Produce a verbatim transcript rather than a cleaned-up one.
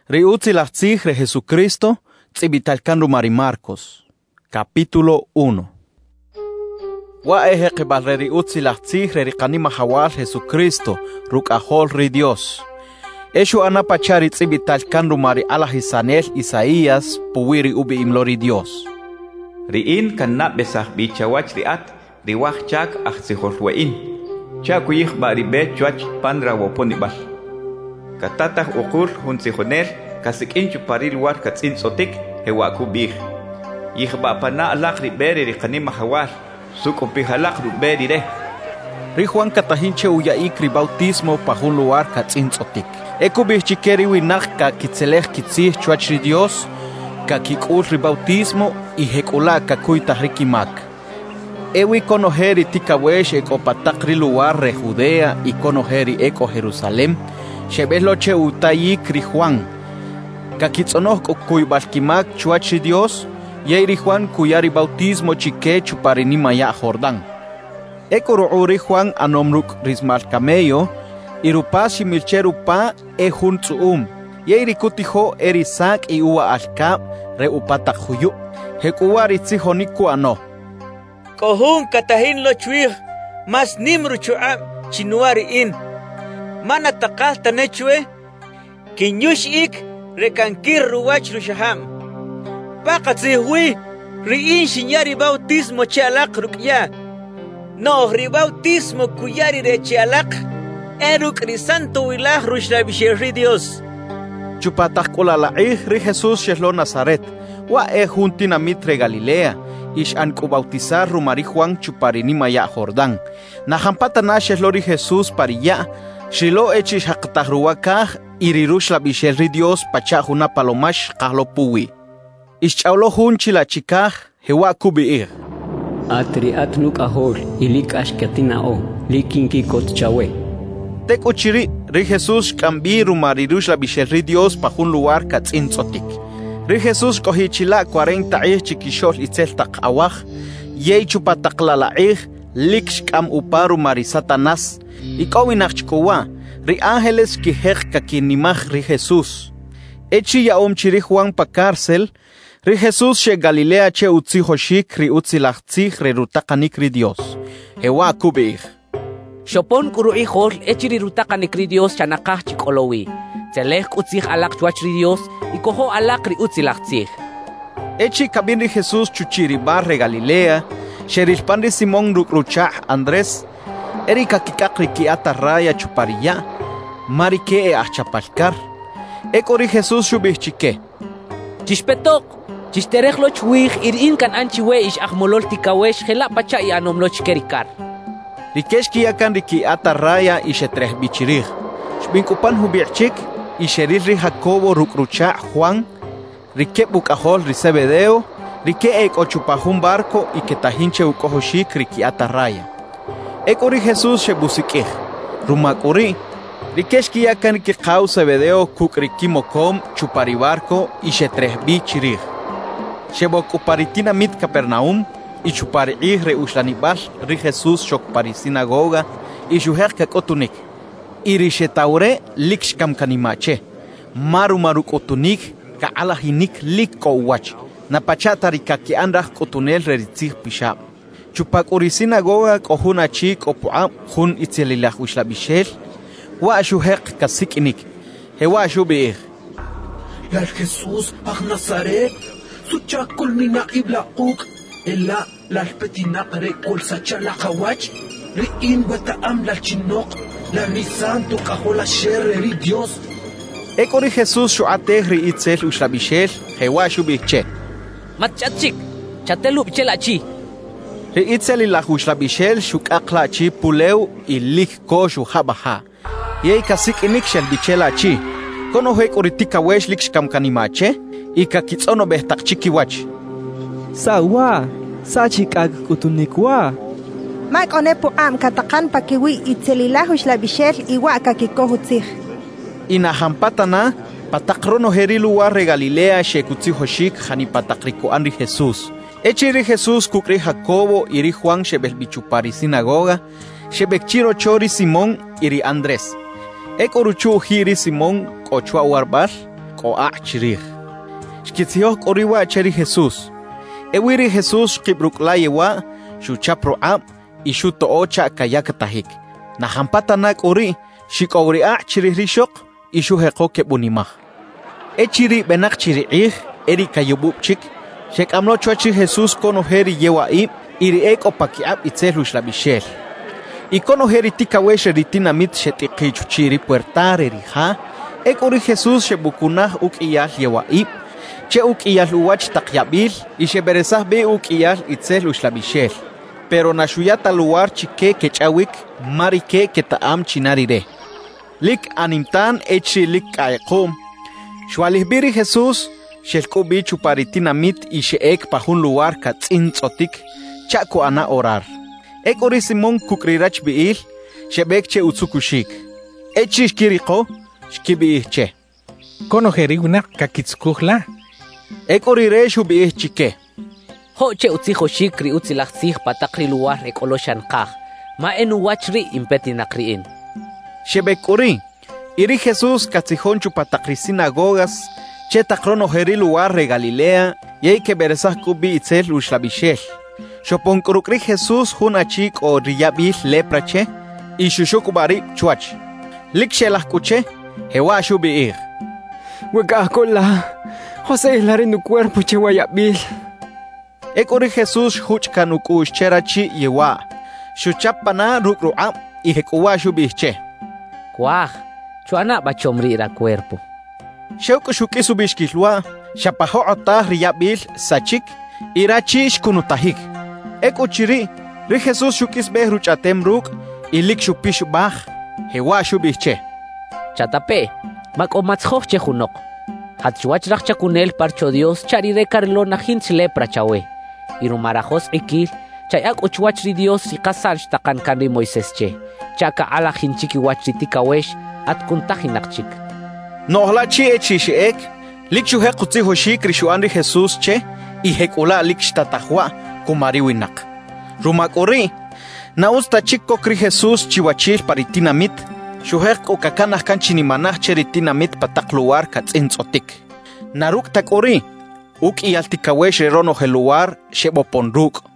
Riutzilahtzij re Jesucristo, tzibitalkan rumari Marcos. Capítulo uno. Wa eje qibal riutzilahtzij re riqanima hawal Jesucristo, rukahol ri Dios. Eshu anapachari tzibitalkan rumari alahisanel Isaías, puwiri ubi imlori Dios. Riin kanna besah bichawach riat, riwach chak achzihorwein. Chakuyih baribet chuach pandra woponibal. Katatah ukur hunsihoner, kasikin chuparil war katsin sotik, hewaku bih. Yihba pana alak riberi riqanima hawal, sukupihalak ruberi re. Rijuan katahinche uyaik bautismo pahun luar katsin sotik. Eko bichikeri winak ka kitzelech kitzih chuach ri Dios, ka kikul ribautismo y hekula kakuitah rikimak. Ewi konoheri tikawesh eko patakri lugar re Judea y konoheri eko Jerusalem, shebesloche utayik ri Juan. Kakitzonoh kuibalkimak chuach ri Dios, yeiri Juan kuyari bautismo chike chuparini maya Jordán. Eko ruuri Juan anomruk rismal camello, irupashi milcherupa e juntsuum. Yeiri kutiho erisak i ua alkab re upatak huyu. Hekuwari tzihoniku ano. Kohun katahin lo chuih, mas nimru chuab chinuari in. Mana takal tanechue, kinyush ik rekankir ruwach rushaham. Pakatzihui, riin shinyari bautismo chialak rukya. No ri bautismo kuyari re chialak, eruk ri santo wilah rushlabisheri Dios. Chupatak kulalaih ri Jesus shelo Nazaret, wa e juntina mitre Galilea. Ish an bautizar rumari Juan chuparini maya Jordán. Nahampatana sheslori Jesus pariya, shilo echish haqtahruwakah, irirush la bishelri Dios pachahuna palomash kahlo puwi. Ish chaulo hun chilachikah, hewa kubiir. Atri atnuk ahol, ilik ashkatina o, likinki kot chawe. Tek uchiri, ri Jesus kambi rumarirush la bishelri Dios pahun luar katzin tzotik. Ri Jesus kohichila cuarenta ih chikishol itzel takawah, yei chupataklalaih, likshkam uparu mari Satanás, ikowinachkowa, ri ángeles kihek kakinimach ri Jesus. Echi yaom chiri Juan pa cárcel, ri Jesus she Galilea che utzihoshik ri utzilachtzich re rutakanik ri Dios. Hewa kubih. Shopon kuru ihol echi ri rutakanik ri Dios chanakah chikolowi. Tzelech utzich alak chuach ri Dios, y cojo alak ri utzilachtzich. Echi kabin ri Jesus chuchiribar re Galilea, sherilpan ri Simón rukruchah Andrés, erika kikak ri kiata raya chupariya, marike e achapalkar. Eko ri Jesus shubih chike. Chishpetok, chishterech lo chuich irin kan anchiwe ish achmolol tikawesh hela pacha y anomlo chkerikar. Rikesh kiyakan ri kiata raya ishetreh bichirich. Shbinkupan hubichik, y sheril ri Jacobo rukrucha Juan, rike bukahol ri Zebedeo, rike ek ochupahun barco y que tahinche ukohoshik riki atarraya. Eko ri Jesus shebusikih, rumakuri, rikesh kiyakan ki qaw Zebedeo kuk riki mokom chupari barco y shetrehbi chirih. Shebokuparitina mit Capernaum, y chupari ih re uslanibal ri Jesus shokpari sinagoga, y shuher kakotunik. Irishetaure likshkam kanimache. Maru maru kotunik ka alahinik lik kowach. Napachata rikaki andah kotunel reritzih pishab. Chupak uri sinagoga kohuna chik opuam hun itzelilah wishlabishel. Wa ashuhek kasikinik. Hewa ashubiir. Lal Jesus ach Nazaret. Suchak kulmina ibla uk. Ella lal petinak rekol sachala kawach. Riin bataam lal chinok. La mi santo cajola sherri Dios. Eko ri Jesus shuateh ri itzel ushlabishel, hewa shubiche. Matchachik, chatelu bichelachi. Ri itzel ilah ushlabishel shukaklachi puleu ilik ko shuhabaha. Yei kasik inik shel bichelachi. Kono hek uri tikawesh lik shkam kanimache, ika kitzono behtakchiki wach. Sawa, sachikag kutunikwa. Mak onepo am katakan pakiwi itzelilahush la bishel iwa kakikohutzich. Inahampatana patakrono heri lugar re Galilea shekutzihoshik hani patakriko anri Jesus. Echiri Jesus kukri Jacobo iri Juan shebel bichupari sinagoga, shebekchiro chori Simón iri Andrés. Ekoruchu hiri Simón kochua warbar, ko'a chirij. Shkitzioh koriwa cheri Jesús. Ewiri Jesús kibrukla yewa shu chapro'ab y shu to'ocha kayakatahik. Nahampatana kori shikowri'a chirij rishok y shu heko kebunimah. Echiri benak chiri'ij eri kayububchik. Shek amlo chuachi Jesús konoheri yewa'i iri ek opaki'ab itzel ushlabishel. Y konoheri tikawesh eritinamit shetiqichuchiri puertare rija. Ek uri Jesús shebukunah uk iyal yewa'i. Che uk iyal uwach takyabil y sheberezah be uk iyal itzel ushlabishel. Pero nashuyata lugar chike kechawik marike ketaam chinarire. Lik animtan echi lik kaekom. Shwalihbiri Jesús shelkubi chuparitinamit y sheek pahun lugar katzintzotik chako ana orar. Ek uri Simon kukrirach biil shebek che utsukushik. Echi shkiriko shkibiih che. Konoheri unak kakitzukuhla. Ek uri re shubiih chike. Ho che utzihoshik ri utzilachzih patakri lugar rekoloshankah. Ma enu wachri impetinakriin. Shebek uri. Iri Jesús katzihon chupatakri sinagogas che takronoheri lugar re Galilea yei que berezah kubi itzel ushlabishel. Shopon kurukri Jesús hun achik o riyabil leprache y shushukubari chuach. Lik shelah kuche hewa shubiir. Wekakola, José hilare nu cuerpo che wayabil. Ekori Jesús huchkan ukush cherachi yewa. Shuchapana rukru'am y hekuwa shubihche. Kwah, chuana bachomri ira cuerpo. Sheuku shuki subishkilwa, shapaho otah riyabil sachik, irachi shkunutahik. Eko chiri, ri Jesús shukis behruchatem ruk, ilik shupish bah, hewa shubihche. Chatape, makomatzhoch chehunok. Hatchuach rachchakunel parcho Dios charire carlona hintz lepra chawe. Irumarajos ikil, chayak uchuachri Dios y kasal shtakan kanri Moisés che. Chaka ala hinchiki wachritikawesh at kuntahinakchik. Nohla chi echi sheek, lik shuhe kutzi hoshik rishuanri Jesús che, y hekula lik shtatahwa kumariwinak. Rumakori, nausta chiko kri Jesús chiwachil paritinamit, shuhek o kakanah kanchinimanah cheritinamit patakluar katzintzotik. Naruk takori, uk iyaltikawesh erono heluar sheboponruk.